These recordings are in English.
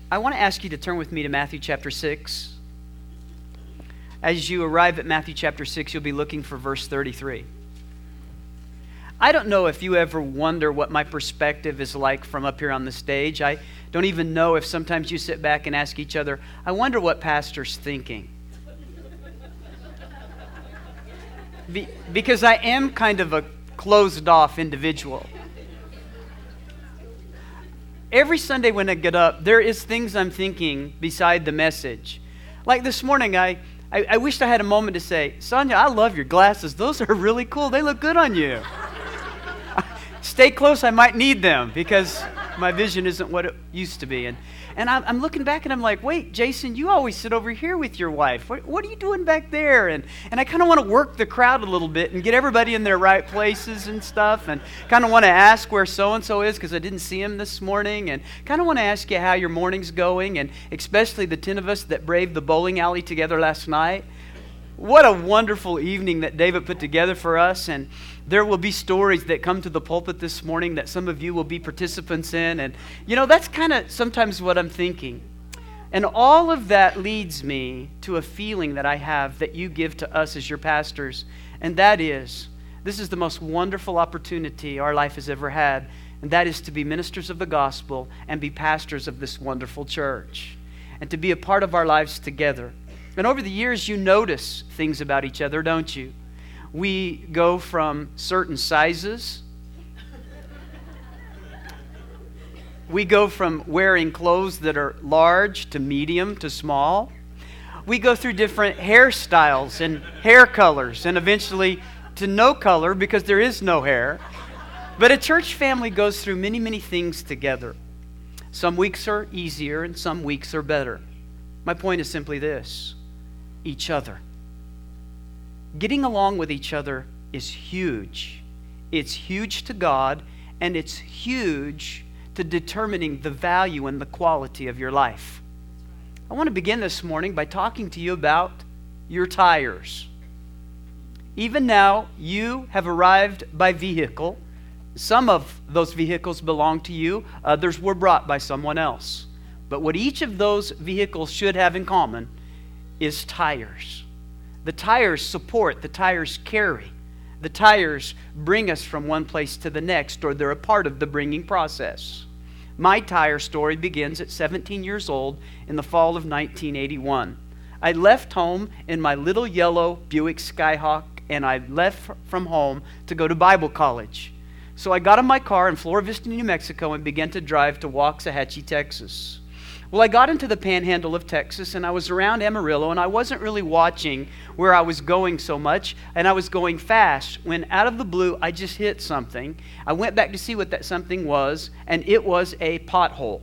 I want to ask you to turn with me to Matthew chapter 6. As you arrive at Matthew chapter 6, you'll be looking for verse 33. I don't know if you ever wonder what my perspective is like from up here on the stage. I don't even know if sometimes you sit back and ask each other, I wonder what pastor's thinking. Because I am kind of a closed-off individual. Every Sunday when I get up, there is things I'm thinking beside the message. Like this morning, I wished I had a moment to say, Sonia, I love your glasses. Those are really cool. They look good on you. Stay close, I might need them because my vision isn't what it used to be. And I'm looking back and I'm like, wait, Jason, you always sit over here with your wife. What are you doing back there? And I kind of want to work the crowd a little bit and get everybody in their right places and stuff, and kind of want to ask where so-and-so is because I didn't see him this morning, and kind of want to ask you how your morning's going, and especially the 10 of us that braved the bowling alley together last night. What a wonderful evening that David put together for us, and there will be stories that come to the pulpit this morning that some of you will be participants in, and that's kind of sometimes what I'm thinking. And all of that leads me to a feeling that I have that you give to us as your pastors, and that is, this is the most wonderful opportunity our life has ever had, and that is to be ministers of the gospel and be pastors of this wonderful church, and to be a part of our lives together. And over the years, you notice things about each other, don't you? We go from certain sizes. We go from wearing clothes that are large to medium to small. We go through different hairstyles and hair colors, and eventually to no color because there is no hair. But a church family goes through many, many things together. Some weeks are easier and some weeks are better. My point is simply this: each other. Getting along with each other is huge. It's huge to God, and it's huge to determining the value and the quality of your life. I want to begin this morning by talking to you about your tires. Even now, you have arrived by vehicle. Some of those vehicles belong to you. Others were brought by someone else. But what each of those vehicles should have in common is tires. The tires support, the tires carry. The tires bring us from one place to the next, or they're a part of the bringing process. My tire story begins at 17 years old in the fall of 1981. I left home in my little yellow Buick Skyhawk, and I left from home to go to Bible college. So I got in my car in Flora Vista, New Mexico, and began to drive to Waxahachie, Texas. Well, I got into the panhandle of Texas, and I was around Amarillo, and I wasn't really watching where I was going so much, and I was going fast when out of the blue, I just hit something. I went back to see what that something was, and it was a pothole.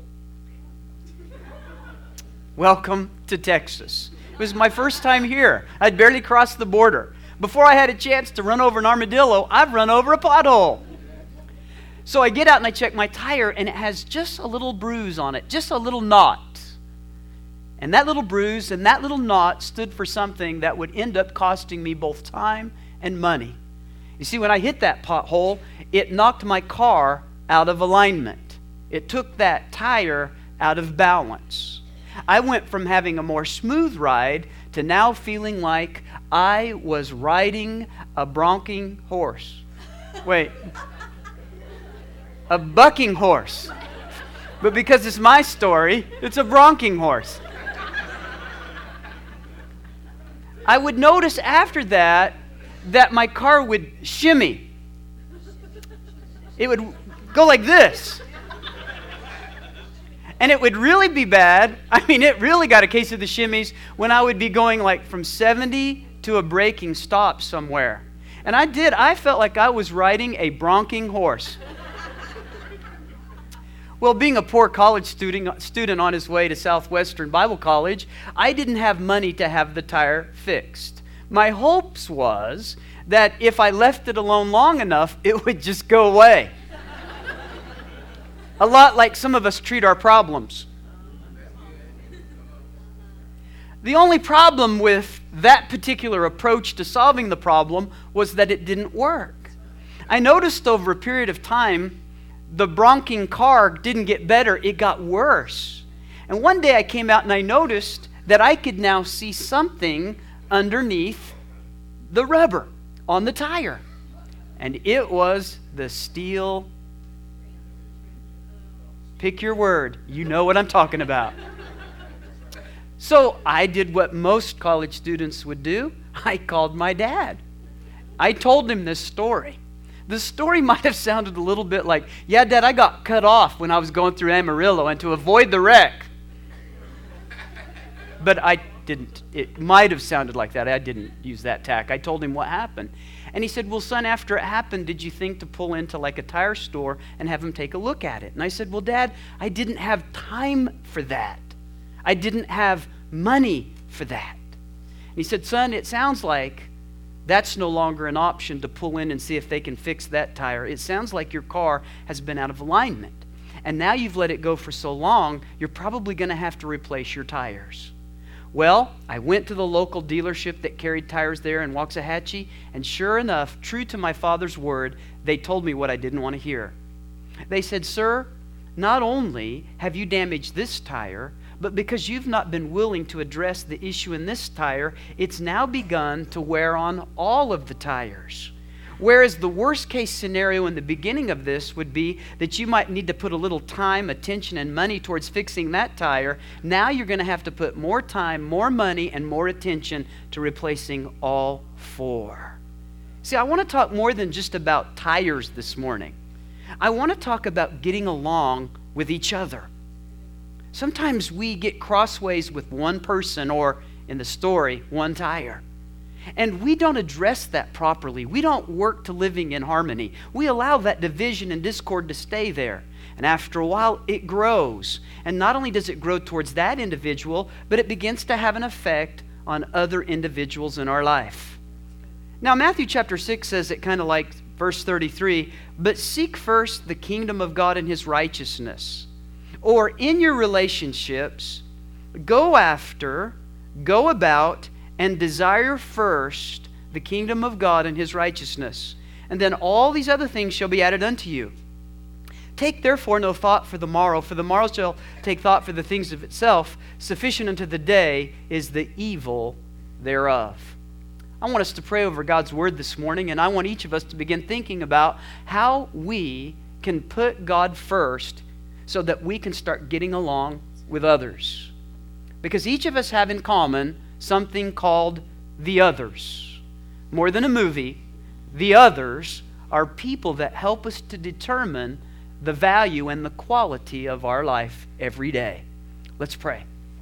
Welcome to Texas. It was my first time here. I'd barely crossed the border. Before I had a chance to run over an armadillo, I've run over a pothole. So I get out and I check my tire, and it has just a little bruise on it, just a little knot. And that little bruise and that little knot stood for something that would end up costing me both time and money. You see, when I hit that pothole, it knocked my car out of alignment. It took that tire out of balance. I went from having a more smooth ride to now feeling like I was riding a bronking horse. Wait. A bucking horse. But because it's my story, it's a bronking horse. I would notice after that my car would shimmy. It would go like this. And it would really be bad. I mean, it really got a case of the shimmies when I would be going like from 70 to a braking stop somewhere. And I felt like I was riding a bronking horse. Well, being a poor college student on his way to Southwestern Bible College, I didn't have money to have the tire fixed. My hopes was that if I left it alone long enough, it would just go away. A lot like some of us treat our problems. The only problem with that particular approach to solving the problem was that it didn't work. I noticed over a period of time, the bronking car didn't get better, it got worse. And one day I came out and I noticed that I could now see something underneath the rubber on the tire. And it was the steel. Pick your word. You know what I'm talking about. So I did what most college students would do. I called my dad. I told him this story. The story might have sounded a little bit like, yeah, Dad, I got cut off when I was going through Amarillo, and to avoid the wreck. But I didn't. It might have sounded like that. I didn't use that tack. I told him what happened. And he said, well, son, after it happened, did you think to pull into like a tire store and have him take a look at it? And I said, well, Dad, I didn't have time for that. I didn't have money for that. And he said, son, it sounds like that's no longer an option to pull in and see if they can fix that tire. It sounds like your car has been out of alignment. And now you've let it go for so long, you're probably going to have to replace your tires. Well, I went to the local dealership that carried tires there in Waxahachie, and sure enough, true to my father's word, they told me what I didn't want to hear. They said, sir, not only have you damaged this tire, but because you've not been willing to address the issue in this tire, it's now begun to wear on all of the tires. Whereas the worst case scenario in the beginning of this would be that you might need to put a little time, attention, and money towards fixing that tire. Now you're going to have to put more time, more money, and more attention to replacing all four. See, I want to talk more than just about tires this morning. I want to talk about getting along with each other. Sometimes we get crossways with one person, or in the story, one tire. And we don't address that properly. We don't work to living in harmony. We allow that division and discord to stay there. And after a while, it grows. And not only does it grow towards that individual, but it begins to have an effect on other individuals in our life. Now, Matthew chapter 6 says it kind of like verse 33, but seek first the kingdom of God and His righteousness. Or in your relationships, go about, and desire first the kingdom of God and His righteousness. And then all these other things shall be added unto you. Take therefore no thought for the morrow shall take thought for the things of itself. Sufficient unto the day is the evil thereof. I want us to pray over God's word this morning, and I want each of us to begin thinking about how we can put God first so that we can start getting along with others. Because each of us have in common something called the others. More than a movie, the others are people that help us to determine the value and the quality of our life every day. Let's pray.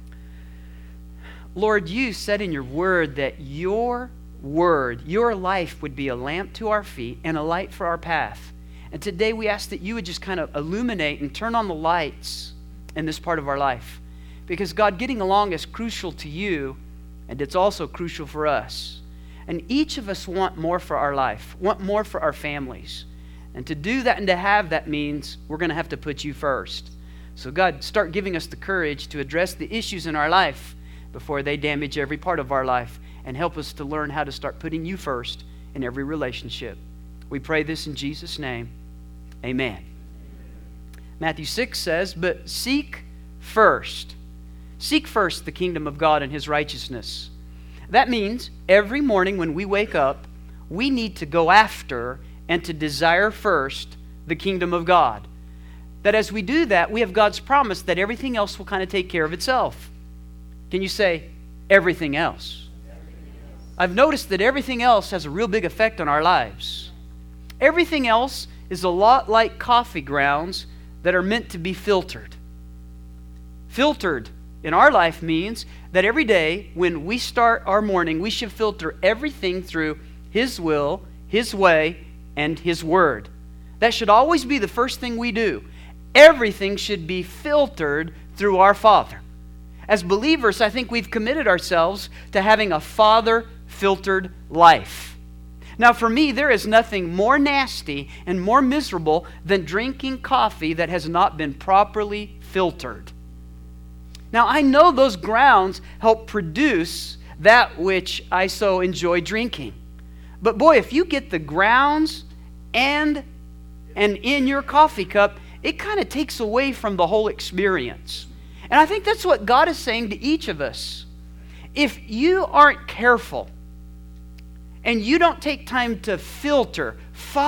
Lord, you said in your word that your word, your life would be a lamp to our feet and a light for our path. And today we ask that you would just kind of illuminate and turn on the lights in this part of our life. Because God, getting along is crucial to you, and it's also crucial for us. And each of us want more for our life, want more for our families. And to do that and to have that means we're going to have to put you first. So God, start giving us the courage to address the issues in our life before they damage every part of our life, and help us to learn how to start putting you first in every relationship. We pray this in Jesus' name. Amen. Matthew 6 says, but seek first the kingdom of God and His righteousness. That means every morning when we wake up, we need to go after and to desire first the kingdom of God. That as we do that, we have God's promise that everything else will kind of take care of itself. Can you say, everything else? I've noticed that everything else has a real big effect on our lives. Everything else is a lot like coffee grounds that are meant to be filtered. Filtered in our life means that every day when we start our morning, we should filter everything through His will, His way, and His word. That should always be the first thing we do. Everything should be filtered through our Father. As believers, I think we've committed ourselves to having a Father-filtered life. Now, for me, there is nothing more nasty and more miserable than drinking coffee that has not been properly filtered. Now, I know those grounds help produce that which I so enjoy drinking. But boy, if you get the grounds and in your coffee cup, it kind of takes away from the whole experience. And I think that's what God is saying to each of us. If you aren't careful and you don't take time to filter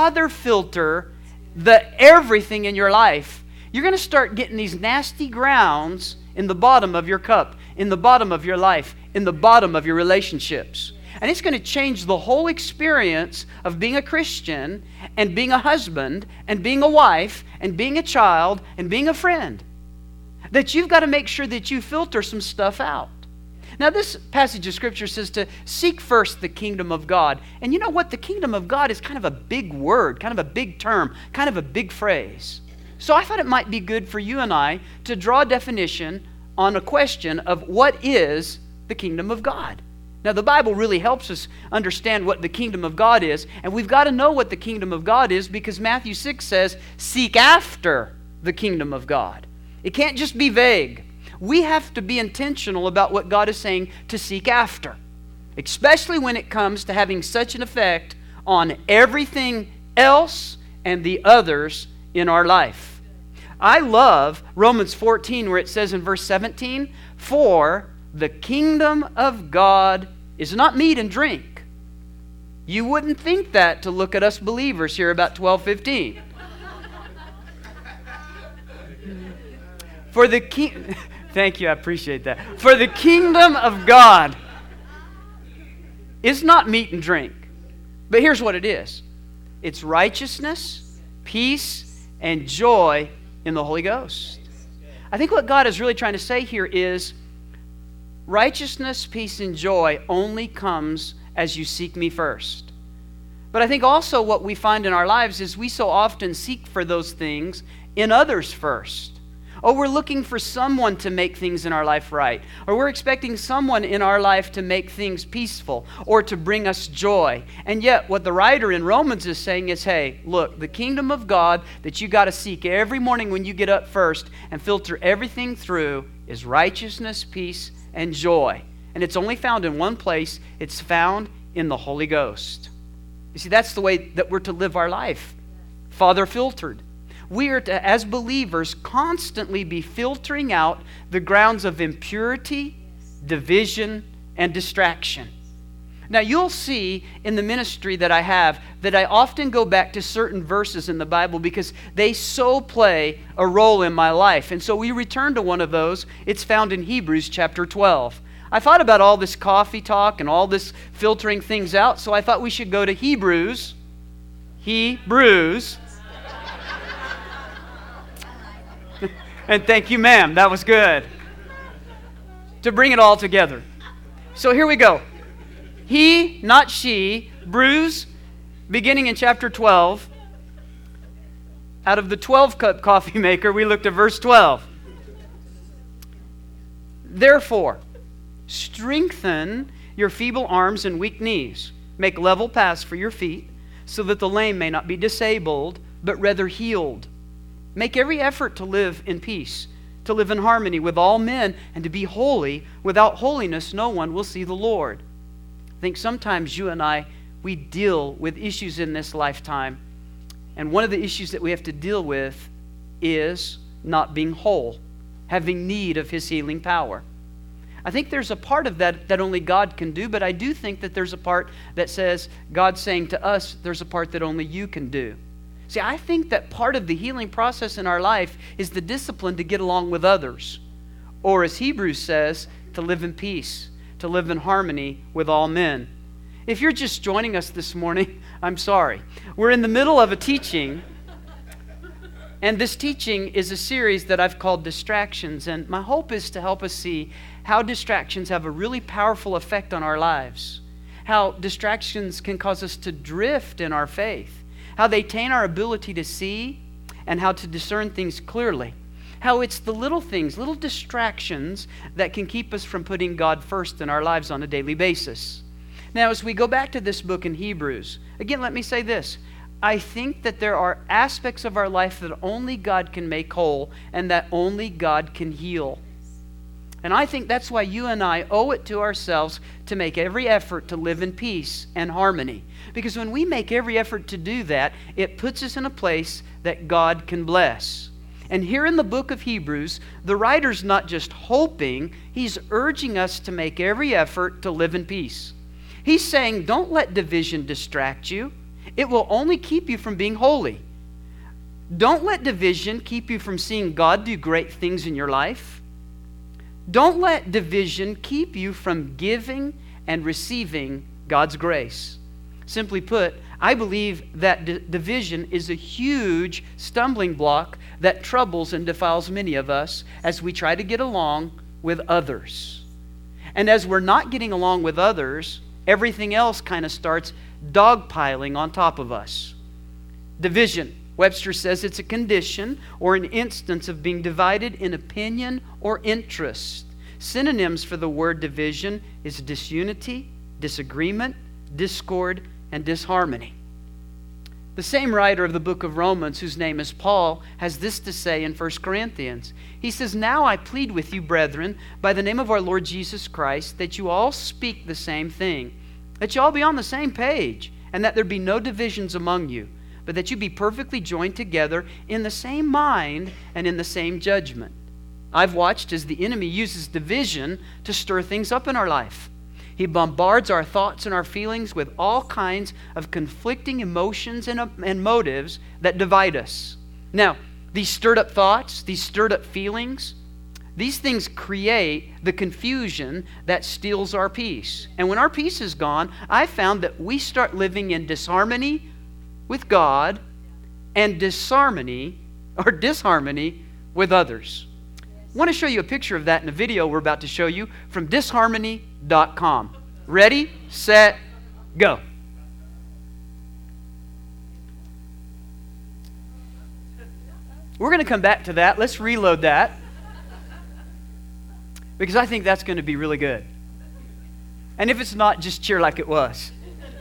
the everything in your life, you're going to start getting these nasty grounds in the bottom of your cup, in the bottom of your life, in the bottom of your relationships. And it's going to change the whole experience of being a Christian and being a husband and being a wife and being a child and being a friend. That you've got to make sure that you filter some stuff out. Now, this passage of Scripture says to seek first the kingdom of God. And you know what? The kingdom of God is kind of a big word, kind of a big term, kind of a big phrase. So I thought it might be good for you and I to draw a definition on a question of what is the kingdom of God. Now, the Bible really helps us understand what the kingdom of God is, and we've got to know what the kingdom of God is because Matthew 6 says, seek after the kingdom of God. It can't just be vague. We have to be intentional about what God is saying to seek after, especially when it comes to having such an effect on everything else and the others in our life. I love Romans 14 where it says in verse 17, for the kingdom of God is not meat and drink. You wouldn't think that to look at us believers here about 12:15. For the thank you, I appreciate that. For the kingdom of God is not meat and drink. But here's what it is. It's righteousness, peace, and joy in the Holy Ghost. I think what God is really trying to say here is righteousness, peace, and joy only comes as you seek me first. But I think also what we find in our lives is we so often seek for those things in others first. Oh, we're looking for someone to make things in our life right. Or we're expecting someone in our life to make things peaceful or to bring us joy. And yet, what the writer in Romans is saying is, hey, look, the kingdom of God that you got to seek every morning when you get up first and filter everything through is righteousness, peace, and joy. And it's only found in one place. It's found in the Holy Ghost. You see, that's the way that we're to live our life. Father filtered. We are to, as believers, constantly be filtering out the grounds of impurity, division, and distraction. Now, you'll see in the ministry that I have that I often go back to certain verses in the Bible because they so play a role in my life. And so we return to one of those. It's found in Hebrews chapter 12. I thought about all this coffee talk and all this filtering things out, so I thought we should go to Hebrews. And thank you, ma'am. That was good. To bring it all together. So here we go. He, not she, bruise, beginning in chapter 12. Out of the 12-cup coffee maker, we looked at verse 12. Therefore, strengthen your feeble arms and weak knees. Make level paths for your feet, so that the lame may not be disabled, but rather healed. Make every effort to live in peace, to live in harmony with all men, and to be holy. Without holiness, no one will see the Lord. I think sometimes you and I, we deal with issues in this lifetime. And one of the issues that we have to deal with is not being whole, having need of His healing power. I think there's a part of that only God can do, but I do think that there's a part that says, God's saying to us, there's a part that only you can do. See, I think that part of the healing process in our life is the discipline to get along with others. Or as Hebrews says, to live in peace, to live in harmony with all men. If you're just joining us this morning, I'm sorry. We're in the middle of a teaching, and this teaching is a series that I've called Distractions. And my hope is to help us see how distractions have a really powerful effect on our lives. How distractions can cause us to drift in our faith. How they taint our ability to see and how to discern things clearly. How it's the little things, little distractions that can keep us from putting God first in our lives on a daily basis. Now, as we go back to this book in Hebrews, again, let me say this. I think that there are aspects of our life that only God can make whole and that only God can heal. And I think that's why you and I owe it to ourselves to make every effort to live in peace and harmony. Because when we make every effort to do that, it puts us in a place that God can bless. And here in the book of Hebrews, the writer's not just hoping, he's urging us to make every effort to live in peace. He's saying, don't let division distract you. It will only keep you from being holy. Don't let division keep you from seeing God do great things in your life. Don't let division keep you from giving and receiving God's grace. Simply put, I believe that division is a huge stumbling block that troubles and defiles many of us as we try to get along with others. And as we're not getting along with others, everything else kind of starts dogpiling on top of us. Division. Webster says it's a condition or an instance of being divided in opinion or interest. Synonyms for the word division is disunity, disagreement, discord, and disharmony. The same writer of the book of Romans, whose name is Paul, has this to say in 1 Corinthians. He says, "Now I plead with you, brethren, by the name of our Lord Jesus Christ, that you all speak the same thing, that you all be on the same page, and that there be no divisions among you, but that you be perfectly joined together in the same mind and in the same judgment." I've watched as the enemy uses division to stir things up in our life. He bombards our thoughts and our feelings with all kinds of conflicting emotions and motives that divide us. Now, these stirred up thoughts, these stirred up feelings, these things create the confusion that steals our peace. And when our peace is gone, I found that we start living in disharmony with God and disharmony with others. I want to show you a picture of that in a video we're about to show you from disharmony.com. Ready, set, go. We're going to come back to that. Let's reload that, because I think that's going to be really good. And if it's not, just cheer like it was.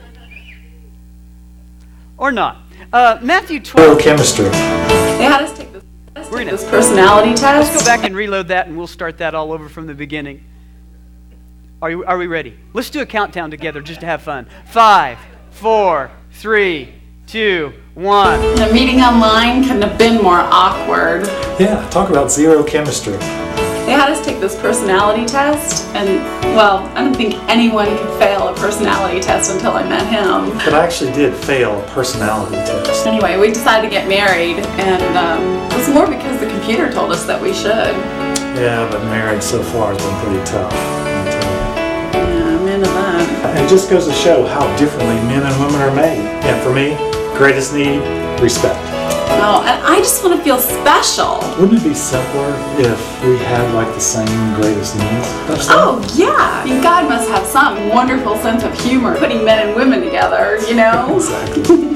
Or not. Matthew 12. Chemistry. They had us take this personality test. Let's go back and reload that, and we'll start that all over from the beginning. Are we ready? Let's do a countdown together just to have fun. 5, 4, 3, 2, 1. The meeting online couldn't have been more awkward. Yeah, talk about zero chemistry. They had us take this personality test, and, well, I don't think anyone could fail a personality test until I met him. But I actually did fail a personality test. Anyway, we decided to get married, and it was more because the computer told us that we should. Yeah, but marriage so far has been pretty tough. Yeah, I'm into that. It just goes to show how differently men and women are made. And for me, greatest need, respect. Oh, and I just want to feel special. Wouldn't it be simpler if we had like the same greatest needs? Oh, yeah. God must have some wonderful sense of humor putting men and women together, you know? Exactly.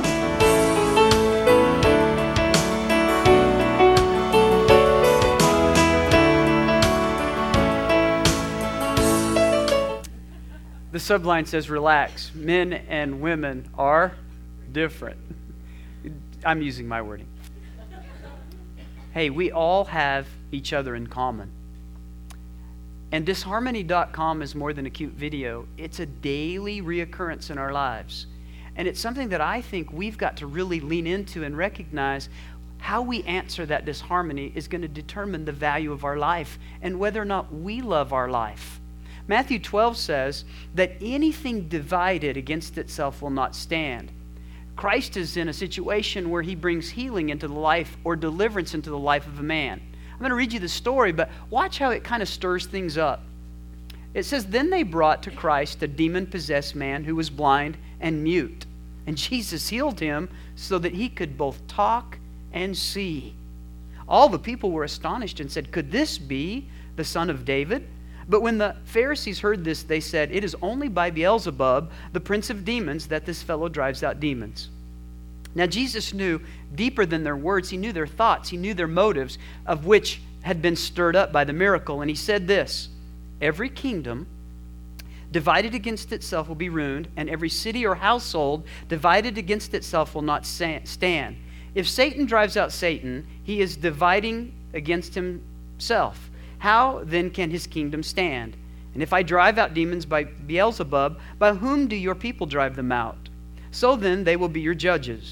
The subline says, relax. Men and women are different. I'm using my wording. Hey, we all have each other in common. And disharmony.com is more than a cute video. It's a daily reoccurrence in our lives. And it's something that I think we've got to really lean into and recognize. How we answer that disharmony is going to determine the value of our life and whether or not we love our life. Matthew 12 says that anything divided against itself will not stand. Christ is in a situation where he brings healing into the life or deliverance into the life of a man. I'm going to read you the story, but watch how it kind of stirs things up. It says, "Then they brought to Christ a demon-possessed man who was blind and mute. And Jesus healed him so that he could both talk and see. All the people were astonished and said, 'Could this be the son of David?' But when the Pharisees heard this, they said, 'It is only by Beelzebub, the prince of demons, that this fellow drives out demons.'" Now Jesus knew deeper than their words. He knew their thoughts. He knew their motives, of which had been stirred up by the miracle. And he said this, "Every kingdom divided against itself will be ruined, and every city or household divided against itself will not stand. If Satan drives out Satan, he is dividing against himself. How then can his kingdom stand? And if I drive out demons by Beelzebub, by whom do your people drive them out? So then they will be your judges.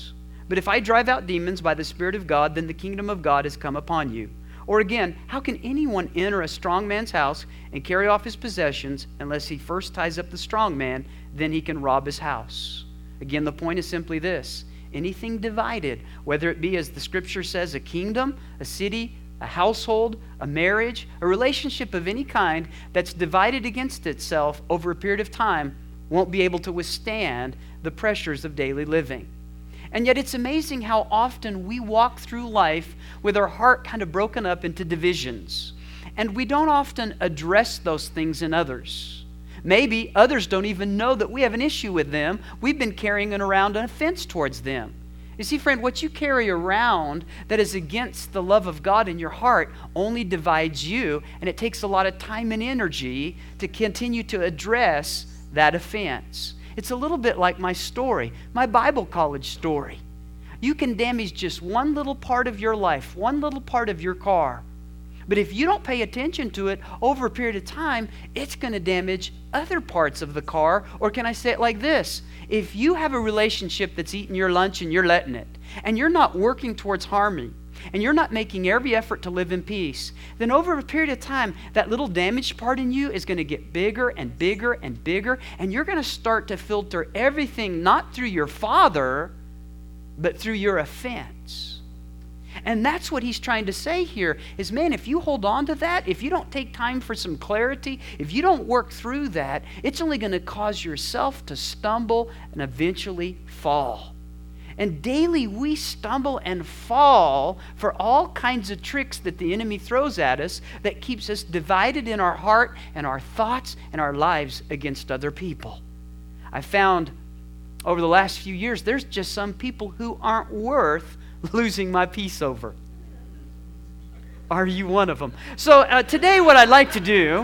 But if I drive out demons by the Spirit of God, then the kingdom of God has come upon you. Or again, how can anyone enter a strong man's house and carry off his possessions unless he first ties up the strong man, then he can rob his house? Again, the point is simply this. Anything divided, whether it be, as the Scripture says, a kingdom, a city, a household, a marriage, a relationship of any kind that's divided against itself over a period of time, won't be able to withstand the pressures of daily living. And yet it's amazing how often we walk through life with our heart kind of broken up into divisions. And we don't often address those things in others. Maybe others don't even know that we have an issue with them. We've been carrying around an offense towards them. You see, friend, what you carry around that is against the love of God in your heart only divides you, and it takes a lot of time and energy to continue to address that offense. It's a little bit like my story, my Bible college story. You can damage just one little part of your life, one little part of your car. But if you don't pay attention to it over a period of time, it's going to damage other parts of the car. Or can I say it like this? If you have a relationship that's eating your lunch and you're letting it, and you're not working towards harmony, and you're not making every effort to live in peace, then over a period of time, that little damaged part in you is going to get bigger and bigger and bigger, and you're going to start to filter everything not through your father, but through your offense. And that's what he's trying to say here is, man, if you hold on to that, if you don't take time for some clarity, if you don't work through that, it's only going to cause yourself to stumble and eventually fall. And daily we stumble and fall for all kinds of tricks that the enemy throws at us that keeps us divided in our heart and our thoughts and our lives against other people. I found over the last few years, there's just some people who aren't worth losing my peace over. Are you one of them? So today what I'd like to do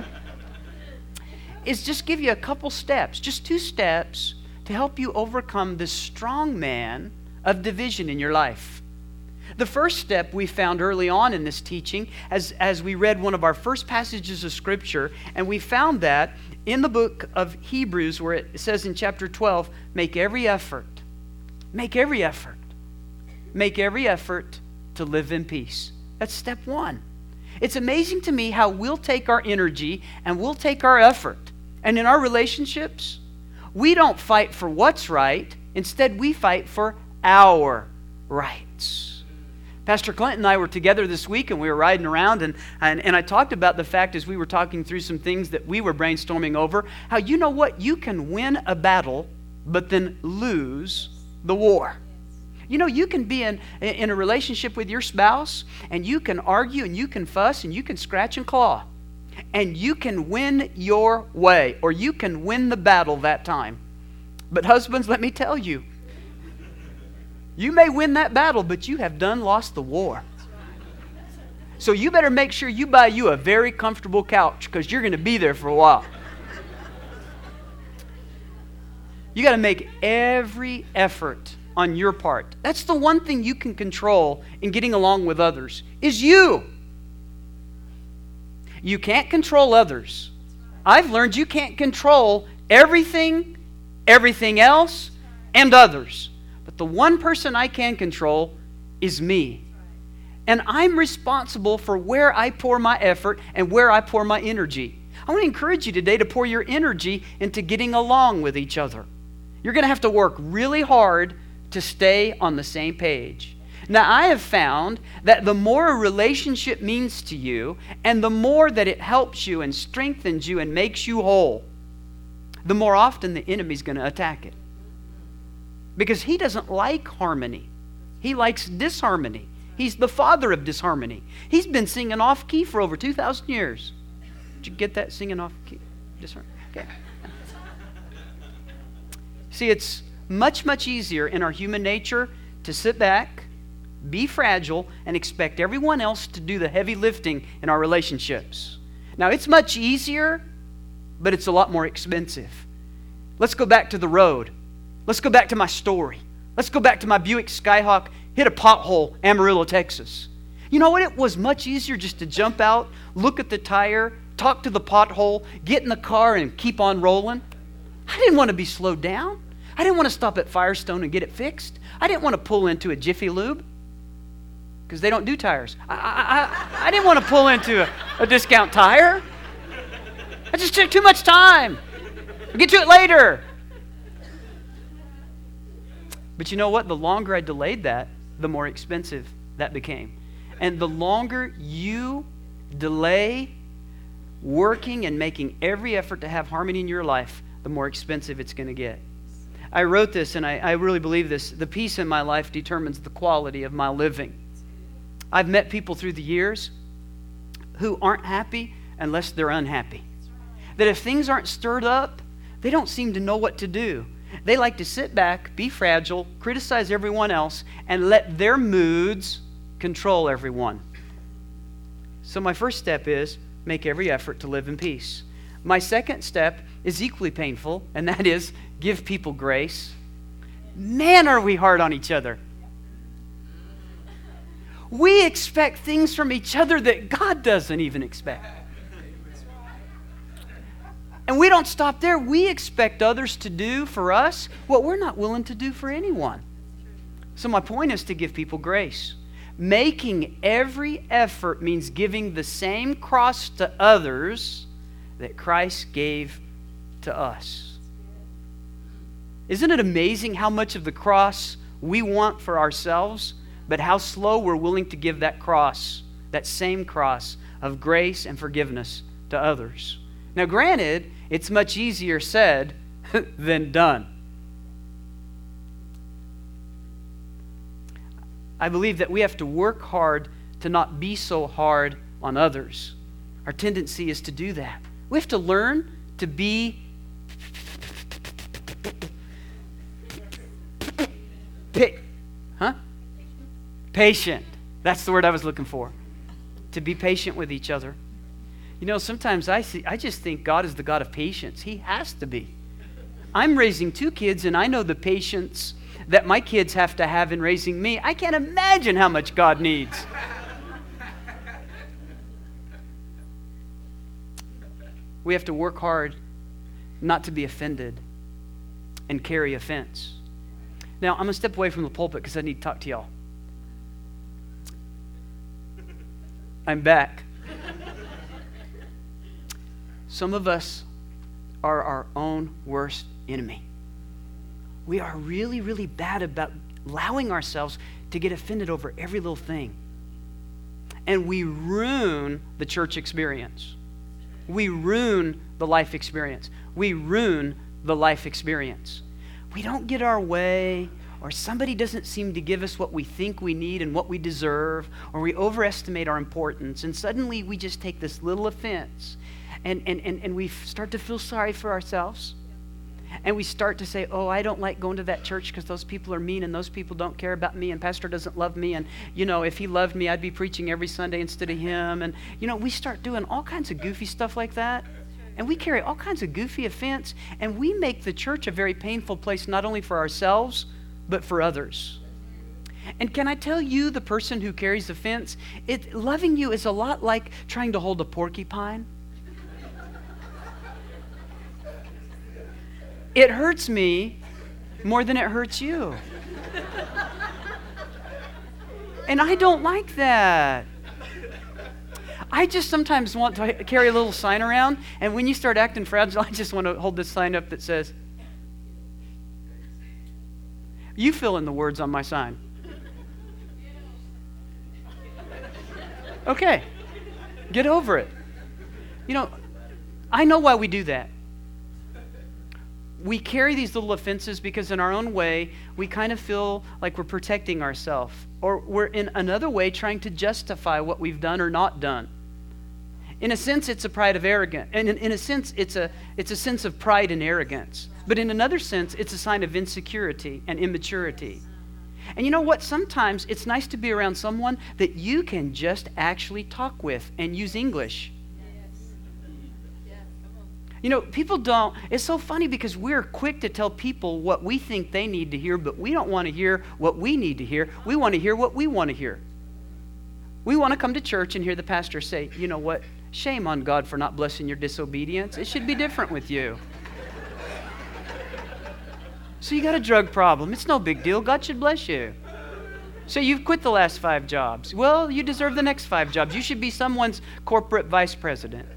is just give you a couple steps, just 2 steps to help you overcome this strong man of division in your life. The first step we found early on in this teaching as we read one of our first passages of Scripture, and we found that in the book of Hebrews where it says in chapter 12, make every effort to live in peace. That's step 1. It's amazing to me how we'll take our energy and we'll take our effort. And in our relationships, we don't fight for what's right. Instead, we fight for our rights. Pastor Clint and I were together this week and we were riding around and I talked about the fact as we were talking through some things that we were brainstorming over, how you know what? You can win a battle but then lose the war. You know, you can be in a relationship with your spouse and you can argue and you can fuss and you can scratch and claw. And you can win your way, or you can win the battle that time. But husbands, let me tell you, you may win that battle, but you have lost the war. So you better make sure you buy you a very comfortable couch because you're going to be there for a while. You got to make every effort on your part. That's the one thing you can control in getting along with others, is you. You can't control others. I've learned you can't control everything else, and others. But the one person I can control is me. And I'm responsible for where I pour my effort and where I pour my energy. I want to encourage you today to pour your energy into getting along with each other. You're going to have to work really hard to stay on the same page. Now, I have found that the more a relationship means to you and the more that it helps you and strengthens you and makes you whole, the more often the enemy's going to attack it. Because he doesn't like harmony. He likes disharmony. He's the father of disharmony. He's been singing off key for over 2,000 years. Did you get that, singing off key? Disharmony. Okay. See, it's much, much easier in our human nature to sit back, be fragile, and expect everyone else to do the heavy lifting in our relationships. Now, it's much easier, but it's a lot more expensive. Let's go back to the road. Let's go back to my story. Let's go back to my Buick Skyhawk, hit a pothole, Amarillo, Texas. You know what? It was much easier just to jump out, look at the tire, talk to the pothole, get in the car, and keep on rolling. I didn't want to be slowed down. I didn't want to stop at Firestone and get it fixed. I didn't want to pull into a Jiffy Lube because they don't do tires. I didn't want to pull into a discount tire. I just took too much time. I'll get to it later. But you know what? The longer I delayed that, the more expensive that became. And the longer you delay working and making every effort to have harmony in your life, the more expensive it's going to get. I wrote this, and I really believe this. The peace in my life determines the quality of my living. I've met people through the years who aren't happy unless they're unhappy. That if things aren't stirred up, they don't seem to know what to do. They like to sit back, be fragile, criticize everyone else, and let their moods control everyone. So my first step is make every effort to live in peace. My second step is equally painful, and that is give people grace. Man, are we hard on each other. We expect things from each other that God doesn't even expect. And we don't stop there. We expect others to do for us what we're not willing to do for anyone. So my point is to give people grace. Making every effort means giving the same cross to others that Christ gave to us. Isn't it amazing how much of the cross we want for ourselves, but how slow we're willing to give that cross, that same cross of grace and forgiveness to others? Now, granted, it's much easier said than done. I believe that we have to work hard to not be so hard on others. Our tendency is to do that. We have to learn to be patient. That's the word I was looking for. To be patient with each other. You know, sometimes I just think God is the God of patience. He has to be. I'm raising 2 kids, and I know the patience that my kids have to have in raising me. I can't imagine how much God needs. We have to work hard not to be offended and carry offense. Now, I'm going to step away from the pulpit because I need to talk to y'all. I'm back. Some of us are our own worst enemy. We are really, really bad about allowing ourselves to get offended over every little thing. And we ruin the church experience. We ruin the life experience. We ruin the life experience. We don't get our way, or somebody doesn't seem to give us what we think we need and what we deserve, or we overestimate our importance, and suddenly we just take this little offense, and we start to feel sorry for ourselves. And we start to say, oh, I don't like going to that church because those people are mean and those people don't care about me and pastor doesn't love me. And, you know, if he loved me, I'd be preaching every Sunday instead of him. And, you know, we start doing all kinds of goofy stuff like that. And we carry all kinds of goofy offense. And we make the church a very painful place, not only for ourselves, but for others. And can I tell you, the person who carries offense, loving you is a lot like trying to hold a porcupine. It hurts me more than it hurts you. And I don't like that. I just sometimes want to carry a little sign around, and when you start acting fragile, I just want to hold this sign up that says, you fill in the words on my sign. Okay, get over it. You know, I know why we do that. We carry these little offenses because in our own way, we kind of feel like we're protecting ourselves. Or we're in another way trying to justify what we've done or not done. In a sense, it's a pride of arrogance. And in a sense, it's a sense of pride and arrogance. But in another sense, it's a sign of insecurity and immaturity. And you know what? Sometimes it's nice to be around someone that you can just actually talk with and use English. You know, people don't, it's so funny because we're quick to tell people what we think they need to hear, but we don't want to hear what we need to hear. We want to hear what we want to hear. We want to come to church and hear the pastor say, you know what, shame on God for not blessing your disobedience. It should be different with you. So you got a drug problem. It's no big deal. God should bless you. So you've quit the last 5 jobs. Well, you deserve the next 5 jobs. You should be someone's corporate vice president.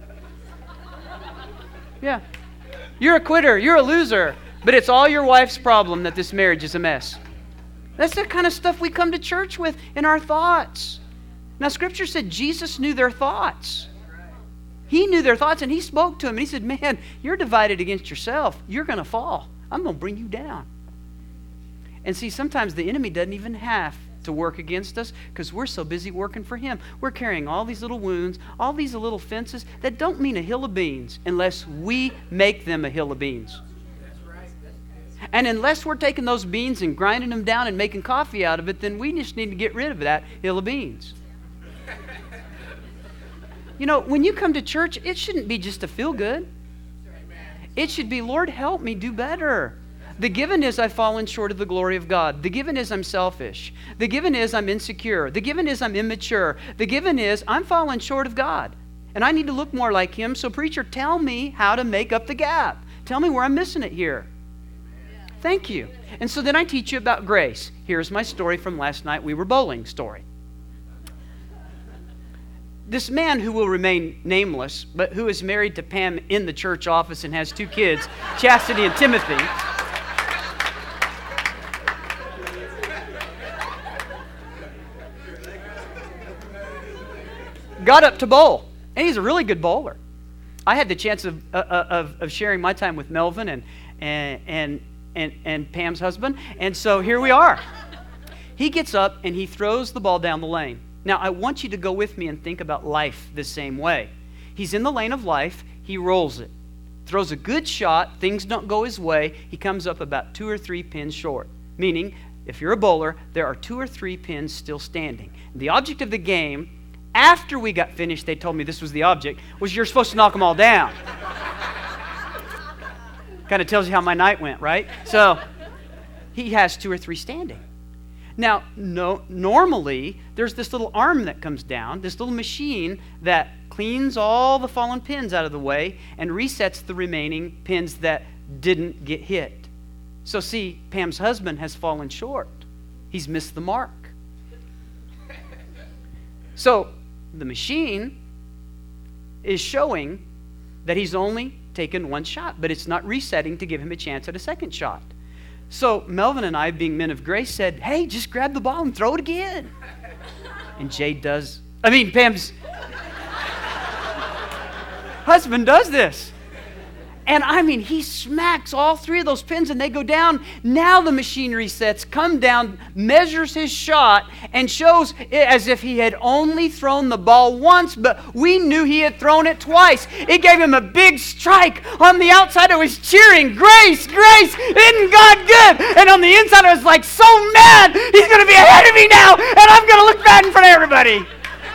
Yeah. You're a quitter. You're a loser. But it's all your wife's problem that this marriage is a mess. That's the kind of stuff we come to church with in our thoughts. Now, Scripture said Jesus knew their thoughts. He knew their thoughts, and He spoke to him, and He said, man, you're divided against yourself. You're going to fall. I'm going to bring you down. And see, sometimes the enemy doesn't even have to work against us because we're so busy working for him. We're carrying all these little wounds, all these little fences that don't mean a hill of beans unless we make them a hill of beans. And unless we're taking those beans and grinding them down and making coffee out of it, then we just need to get rid of that hill of beans. You know, when you come to church, it shouldn't be just to feel good. It should be, Lord, help me do better. The given is I've fallen short of the glory of God. The given is I'm selfish. The given is I'm insecure. The given is I'm immature. The given is I'm falling short of God. And I need to look more like Him. So preacher, tell me how to make up the gap. Tell me where I'm missing it here. Thank you. And so then I teach you about grace. Here's my story from last night. We were bowling story. This man who will remain nameless, but who is married to Pam in the church office and has 2 kids, Chastity and Timothy, got up to bowl. And he's a really good bowler. I had the chance of sharing my time with Melvin and Pam's husband. And so here we are. He gets up and he throws the ball down the lane. Now, I want you to go with me and think about life the same way. He's in the lane of life. He rolls it. Throws a good shot. Things don't go his way. He comes up about 2 or 3 pins short. Meaning, if you're a bowler, there are 2 or 3 pins still standing. The object of the game, after we got finished, they told me this was the object, was you're supposed to knock them all down. Kind of tells you how my night went, right? So, he has 2 or 3 standing. Now, normally, there's this little arm that comes down, this little machine that cleans all the fallen pins out of the way and resets the remaining pins that didn't get hit. So see, Pam's husband has fallen short. He's missed the mark. So the machine is showing that he's only taken 1 shot, but it's not resetting to give him a chance at a second shot. So Melvin and I, being men of grace, said, hey, just grab the ball and throw it again. And Pam's husband does this. And he smacks all 3 of those pins and they go down. Now the machine resets, come down, measures his shot, and shows it as if he had only thrown the ball once, but we knew he had thrown it twice. It gave him a big strike. On the outside, I was cheering, grace, grace, isn't God good? And on the inside, I was like so mad. He's going to be ahead of me now, and I'm going to look bad in front of everybody.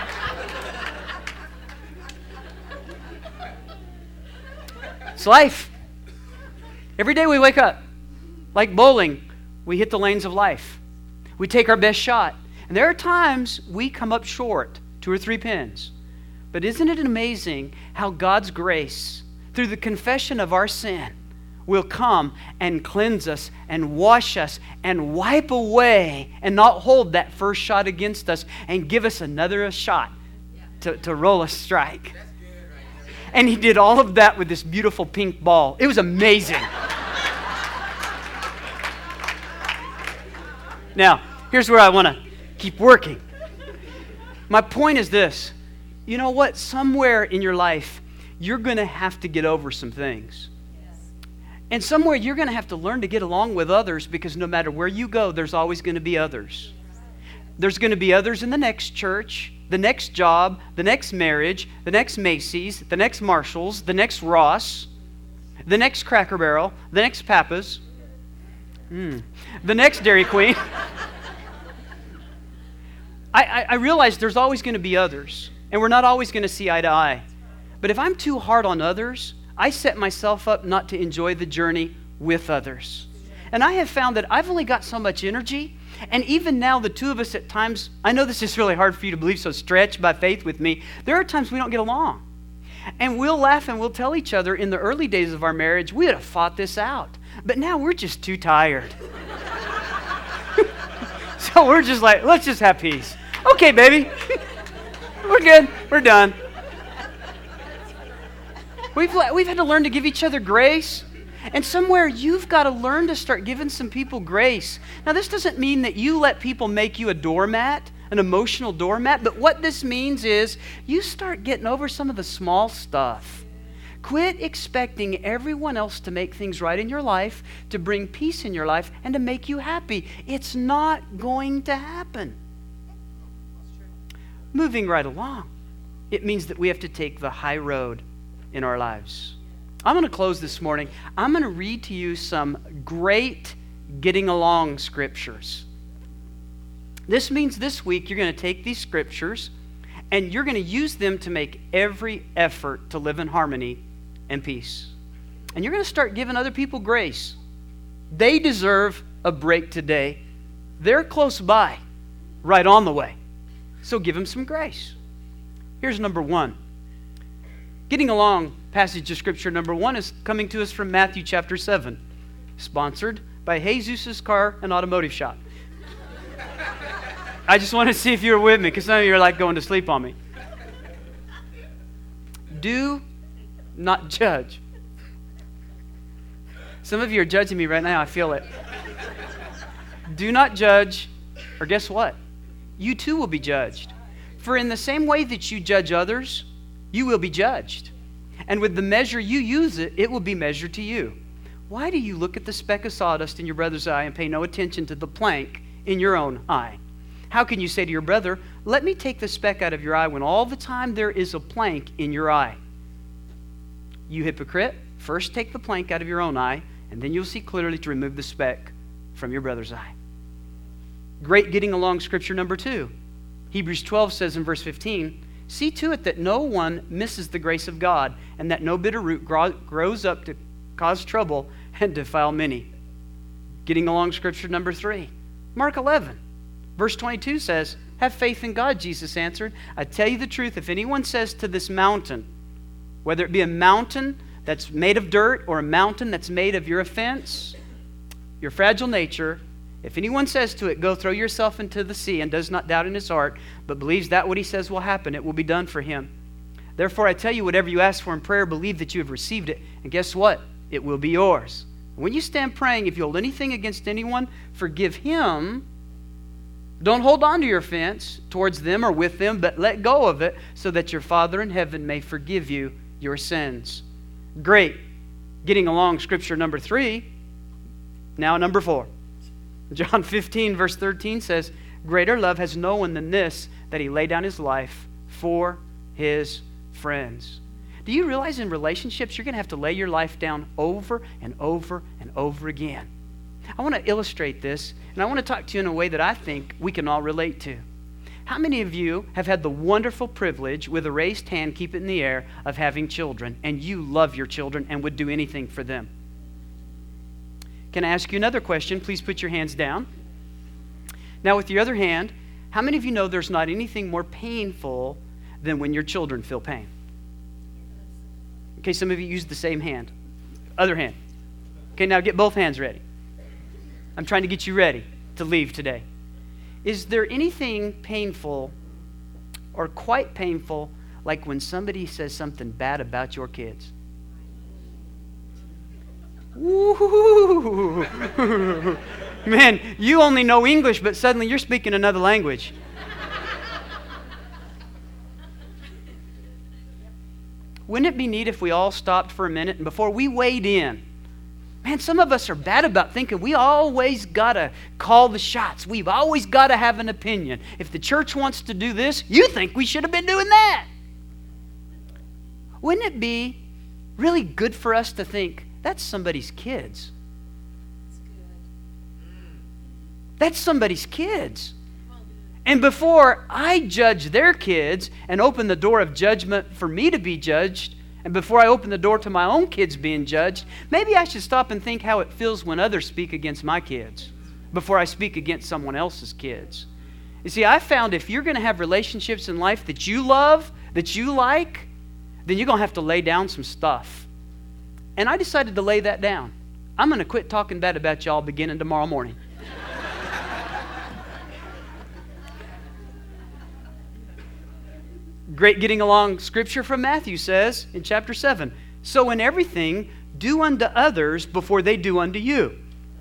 It's life. Every day we wake up, like bowling, we hit the lanes of life. We take our best shot. And there are times we come up short, 2 or 3 pins. But isn't it amazing how God's grace, through the confession of our sin, will come and cleanse us and wash us and wipe away and not hold that first shot against us and give us another shot to roll a strike. And he did all of that with this beautiful pink ball. It was amazing. Now, here's where I want to keep working. My point is this. You know what? Somewhere in your life, you're going to have to get over some things. And somewhere you're going to have to learn to get along with others because no matter where you go, there's always going to be others. There's going to be others in the next church, the next job, the next marriage, the next Macy's, the next Marshalls, the next Ross, the next Cracker Barrel, the next Pappas, the next Dairy Queen. I realize there's always going to be others, and we're not always going to see eye to eye. But if I'm too hard on others, I set myself up not to enjoy the journey with others. And I have found that I've only got so much energy. And even now, the 2 of us at times, I know this is really hard for you to believe, so stretch by faith with me. There are times we don't get along. And we'll laugh and we'll tell each other in the early days of our marriage, we would have fought this out. But now we're just too tired. So we're just like, let's just have peace. Okay, baby. We're good. We're done. We've had to learn to give each other grace. And somewhere you've got to learn to start giving some people grace. Now, this doesn't mean that you let people make you a doormat, an emotional doormat. But what this means is you start getting over some of the small stuff. Quit expecting everyone else to make things right in your life, to bring peace in your life, and to make you happy. It's not going to happen. Moving right along, it means that we have to take the high road in our lives. I'm going to close this morning. I'm going to read to you some great getting along scriptures. This means this week you're going to take these scriptures and you're going to use them to make every effort to live in harmony and peace. And you're going to start giving other people grace. They deserve a break today. They're close by, right on the way. So give them some grace. Here's number one. Getting along passage of scripture number one is coming to us from Matthew chapter 7, sponsored by Jesus' Car and Automotive Shop. I just want to see if you were with me, because some of you are like going to sleep on me. Do not judge. Some of you are judging me right now. I feel it. Do not judge, or guess what? You too will be judged. For in the same way that you judge others, you will be judged. And with the measure you use it will be measured to you. Why do you look at the speck of sawdust in your brother's eye and pay no attention to the plank in your own eye? How can you say to your brother, let me take the speck out of your eye, when all the time there is a plank in your eye? You hypocrite, first take the plank out of your own eye, and then you'll see clearly to remove the speck from your brother's eye. Great getting along scripture number 2. Hebrews 12 says in verse 15, see to it that no one misses the grace of God, and that no bitter root grows up to cause trouble and defile many. Getting along scripture number 3. Mark 11, verse 22 says, have faith in God, Jesus answered. I tell you the truth, if anyone says to this mountain, whether it be a mountain that's made of dirt or a mountain that's made of your offense, your fragile nature, if anyone says to it, go throw yourself into the sea, and does not doubt in his heart, but believes that what he says will happen, it will be done for him. Therefore, I tell you, whatever you ask for in prayer, believe that you have received it, and guess what? It will be yours. When you stand praying, if you hold anything against anyone, forgive him. Don't hold on to your offense towards them or with them, but let go of it, so that your Father in heaven may forgive you your sins. Great. Getting along scripture number 3. Now number 4. John 15, verse 13 says, greater love has no one than this, that he lay down his life for his friends. Do you realize in relationships you're going to have to lay your life down over and over and over again? I want to illustrate this, and I want to talk to you in a way that I think we can all relate to. How many of you have had the wonderful privilege, with a raised hand, keep it in the air, of having children, and you love your children and would do anything for them? Can I ask you another question? Please put your hands down. Now, with your other hand, how many of you know there's not anything more painful than when your children feel pain? Okay, some of you use the same hand. Other hand. Okay, now get both hands ready. I'm trying to get you ready to leave today. Is there anything painful or quite painful like when somebody says something bad about your kids? Woo! Man, you only know English, but suddenly you're speaking another language. Wouldn't it be neat if we all stopped for a minute and before we weighed in? Man, some of us are bad about thinking we always got to call the shots. We've always got to have an opinion. If the church wants to do this, you think we should have been doing that. Wouldn't it be really good for us to think, that's somebody's kids? That's somebody's kids. And before I judge their kids and open the door of judgment for me to be judged, and before I open the door to my own kids being judged, maybe I should stop and think how it feels when others speak against my kids before I speak against someone else's kids. You see, I found if you're going to have relationships in life that you love, that you like, then you're going to have to lay down some stuff. And I decided to lay that down. I'm going to quit talking bad about y'all beginning tomorrow morning. Great getting along scripture from Matthew says in chapter 7, so in everything, do unto others before they do unto you.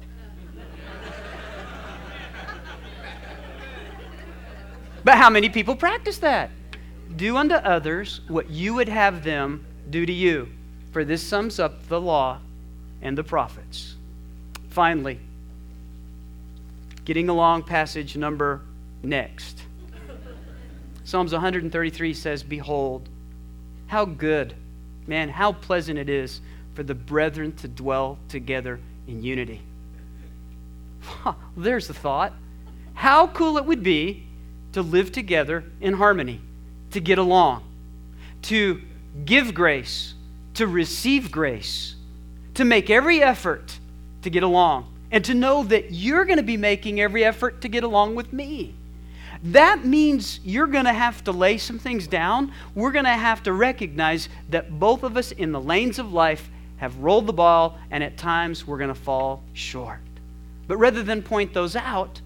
But how many people practice that? Do unto others what you would have them do to you. For this sums up the law and the prophets. Finally, getting along passage number next. Psalms 133 says, behold, how good, man, how pleasant it is for the brethren to dwell together in unity. There's the thought. How cool it would be to live together in harmony, to get along, to give grace, to receive grace, to make every effort to get along, and to know that you're going to be making every effort to get along with me. That means you're going to have to lay some things down. We're going to have to recognize that both of us in the lanes of life have rolled the ball, and at times we're going to fall short. But rather than point those out,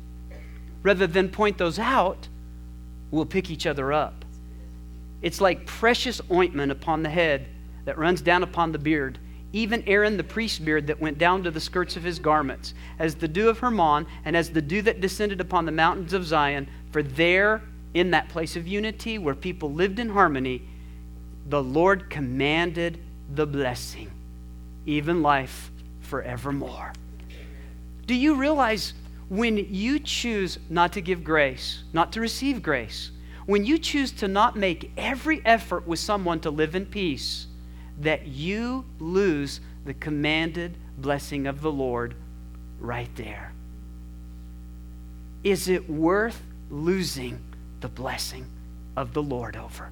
we'll pick each other up. It's like precious ointment upon the head that runs down upon the beard, even Aaron the priest's beard that went down to the skirts of his garments, as the dew of Hermon, and as the dew that descended upon the mountains of Zion. For there, in that place of unity where people lived in harmony, the Lord commanded the blessing, even life forevermore. Do you realize when you choose not to give grace, not to receive grace, when you choose to not make every effort with someone to live in peace, that you lose the commanded blessing of the Lord right there? Is it worth losing the blessing of the Lord over?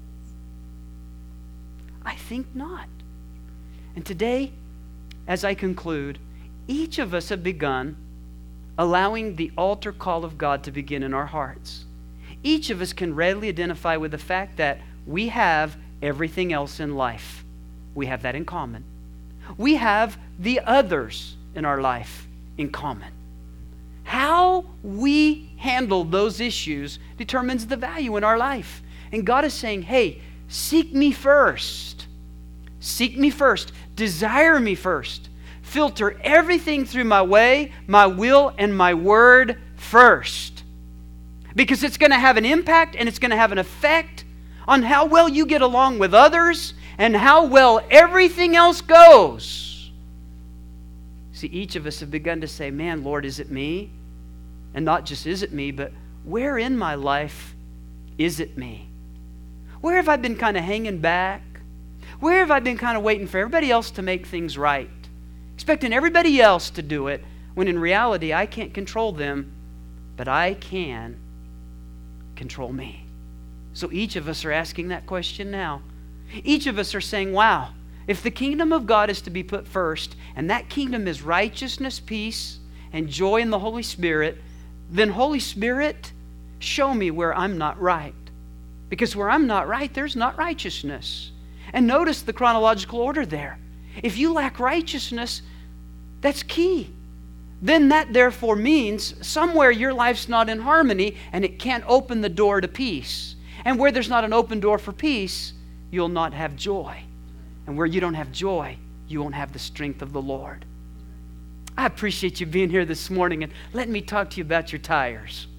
I think not. And today, as I conclude, each of us have begun allowing the altar call of God to begin in our hearts. Each of us can readily identify with the fact that we have everything else in life. We have that in common. We have the others in our life in common. How we handle those issues determines the value in our life. And God is saying, hey, seek me first. Seek me first. Desire me first. Filter everything through my way, my will, and my word first. Because it's going to have an impact and it's going to have an effect on how well you get along with others and how well everything else goes. See, each of us have begun to say, man, Lord, is it me? And not just is it me, but where in my life is it me? Where have I been kind of hanging back? Where have I been kind of waiting for everybody else to make things right? Expecting everybody else to do it, when in reality I can't control them, but I can control me. So each of us are asking that question now. Each of us are saying, wow, if the kingdom of God is to be put first, and that kingdom is righteousness, peace, and joy in the Holy Spirit, then Holy Spirit, show me where I'm not right. Because where I'm not right, there's not righteousness. And notice the chronological order there. If you lack righteousness, that's key. Then that therefore means somewhere your life's not in harmony and it can't open the door to peace. And where there's not an open door for peace, you'll not have joy. And where you don't have joy, you won't have the strength of the Lord. I appreciate you being here this morning, and let me talk to you about your tires.